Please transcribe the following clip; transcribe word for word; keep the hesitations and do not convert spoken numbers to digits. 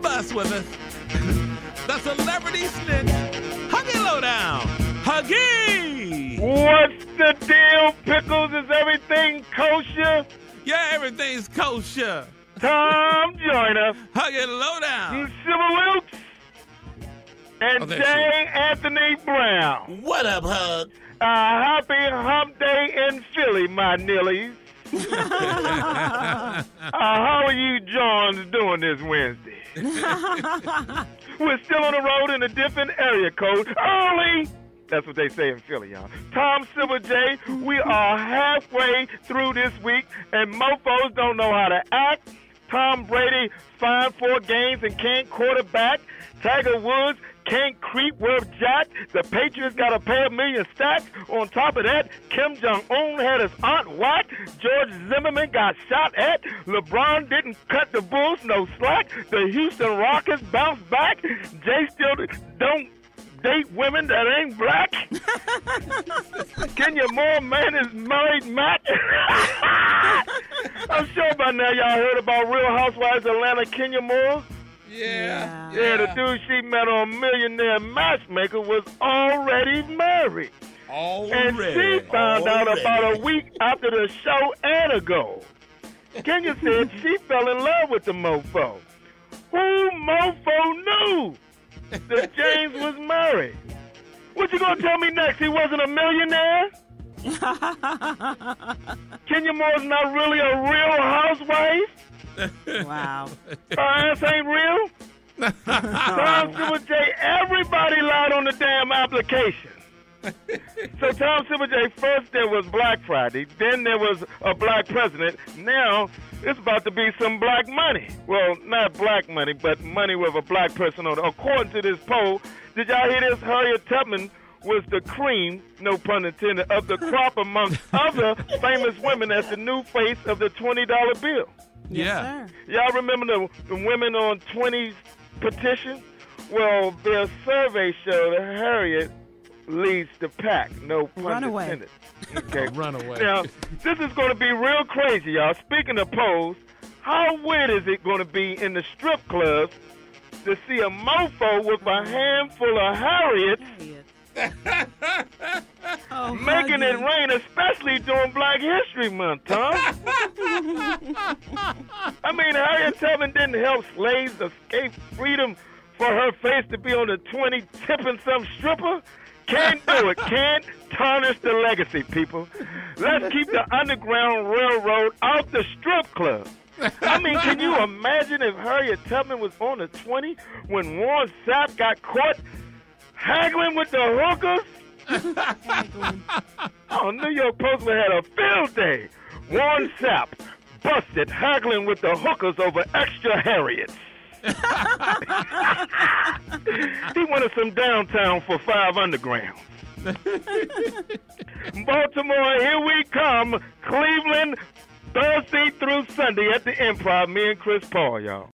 bus with us. The celebrity snitch, Huggy Lowdown. Huggy! What's the deal, Pickles? Is everything kosher? Yeah, everything's kosher. Tom Joyner, Huggy Lowdown. Civil Wilkes, and Oh, there J. Anthony Brown. What up, Hug? A happy hump day in Philly, my nillies. uh, how are you Johns doing this Wednesday? We're still on the road in a different area code. Early! That's what they say in Philly, y'all. Tom Silver J, we are halfway through this week, and mofos don't know how to act. Tom Brady fined four games and can't quarterback. Tiger Woods can't creep worth jack. The Patriots got to pay a million stacks. On top of that, Kim Jong-un had his aunt whacked. George Zimmerman got shot at. LeBron didn't cut the Bulls no slack. The Houston Rockets bounced back. Jay still don't date women that ain't black. Kenya Moore, man, is married Matt. I'm sure by now y'all heard about Real Housewives of Atlanta, Kenya Moore. Yeah. Yeah, the dude she met on Millionaire Matchmaker was already married. Already. And she found out Already. about a week after the show and ago. Kenya said she fell in love with the mofo. Who mofo knew that James was married? What you gonna tell me next? He wasn't a millionaire? Kenya Moore's not really a real housewife? Wow. Her ass ain't real? Tom Silver J, everybody lied on the damn application. So Tom Silver J, first there was Black Friday, then there was a black president. Now it's about to be some black money. Well, not black money, but money with a black person on it. According to this poll, did y'all hear this? Harriet Tubman was the cream, no pun intended, of the crop amongst other famous women as the new face of the twenty dollar bill. Yeah. Sir. Y'all remember the, the women on twenty's petition? Well, their survey showed that Harriet leads the pack. No pun Run away. intended. Okay. Run away. Now, this is going to be real crazy, y'all. Speaking of polls, how weird is it going to be in the strip clubs to see a mofo with a handful of Harriets Oh, making it Huggy. rain, especially during Black History Month, Tom? I mean, Harriet Tubman didn't help slaves escape freedom for her face to be on the twenty tipping some stripper. Can't do it. Can't tarnish the legacy, people. Let's keep the Underground Railroad out the strip club. I mean, can you imagine if Harriet Tubman was on the twenty when Warren Sapp got caught haggling with the hookers? Oh, New York Post would have had a field day. Warren Sapp busted haggling with the hookers over extra Harriets. He wanted some downtown for five undergrounds. Baltimore, here we come. Cleveland, Thursday through Sunday at the Improv. Me and Chris Paul, y'all.